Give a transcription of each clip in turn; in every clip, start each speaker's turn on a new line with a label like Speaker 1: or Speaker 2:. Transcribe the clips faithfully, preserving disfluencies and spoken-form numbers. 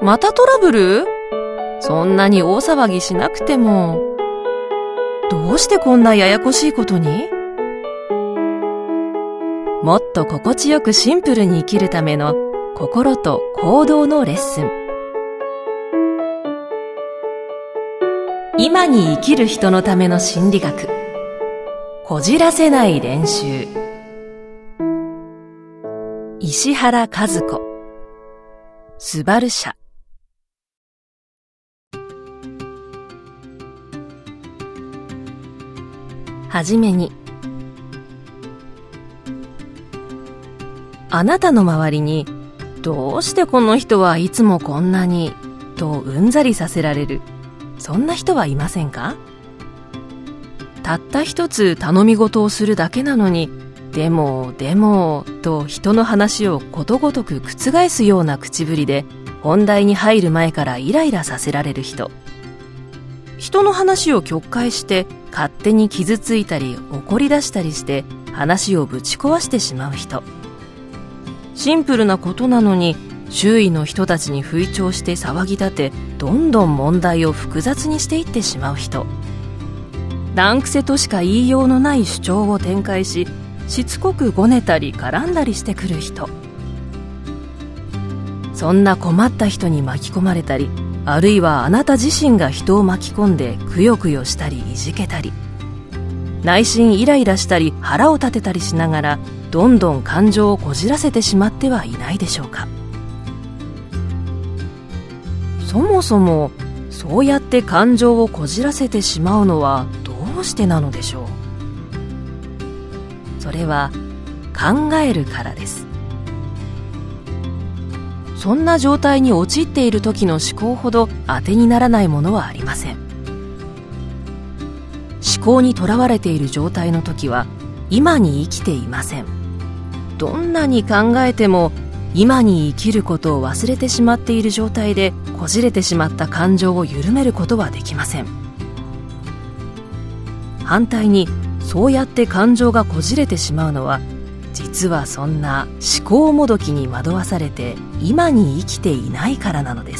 Speaker 1: またトラブル？そんなに大騒ぎしなくても。どうしてこんなややこしいことに？もっと心地よくシンプルに生きるための心と行動のレッスン。今に生きる人のための心理学。こじらせない練習。石原和子。スバル社。はじめに、あなたの周りにどうしてこの人はいつもこんなにとうんざりさせられる、そんな人はいませんか？たった一つ頼み事をするだけなのに、でもでもと人の話をことごとく覆すような口ぶりで本題に入る前からイライラさせられる人。人の話を曲解して勝手に傷ついたり怒り出したりして話をぶち壊してしまう人。シンプルなことなのに周囲の人たちに吹聴して騒ぎ立て、どんどん問題を複雑にしていってしまう人。難癖としか言いようのない主張を展開し、しつこくごねたり絡んだりしてくる人。そんな困った人に巻き込まれたり、あるいはあなた自身が人を巻き込んでくよくよしたりいじけたり、内心イライラしたり腹を立てたりしながらどんどん感情をこじらせてしまってはいないでしょうか。そもそもそうやって感情をこじらせてしまうのはどうしてなのでしょう。それは考えるからです。そんな状態に陥っている時の思考ほど当てにならないものはありません。思考にとらわれている状態の時は今に生きていません。どんなに考えても今に生きることを忘れてしまっている状態でこじれてしまった感情を緩めることはできません。反対にそうやって感情がこじれてしまうのは、実はそんな思考もどきに惑わされて今に生きていないからなのです。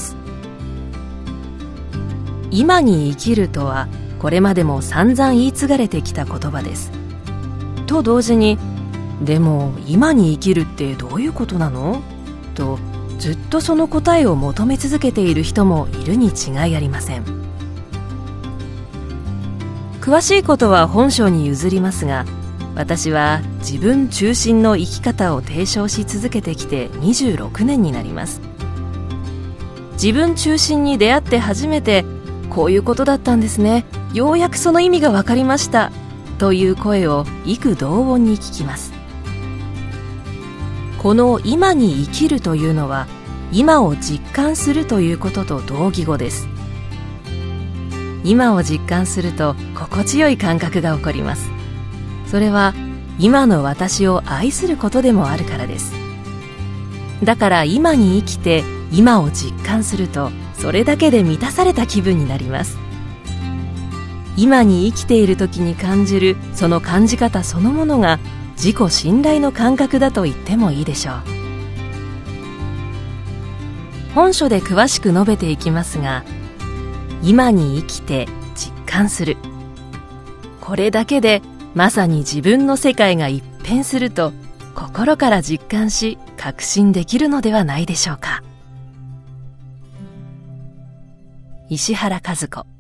Speaker 1: 今に生きるとはこれまでも散々言い継がれてきた言葉です。と同時に、でも今に生きるってどういうことなの？とずっとその答えを求め続けている人もいるに違いありません。詳しいことは本書に譲りますが、私は自分中心の生き方を提唱し続けてきてにじゅうろくねんになります。自分中心に出会って初めて、こういうことだったんですね、ようやくその意味が分かりましたという声を幾同音に聞きます。この今に生きるというのは、今を実感するということと同義語です。今を実感すると心地よい感覚が起こります。それは今の私を愛することでもあるからです。だから今に生きて今を実感すると、それだけで満たされた気分になります。今に生きている時に感じるその感じ方そのものが自己信頼の感覚だと言ってもいいでしょう。本書で詳しく述べていきますが、今に生きて実感する、これだけでまさに自分の世界が一変すると心から実感し確信できるのではないでしょうか。石原和子。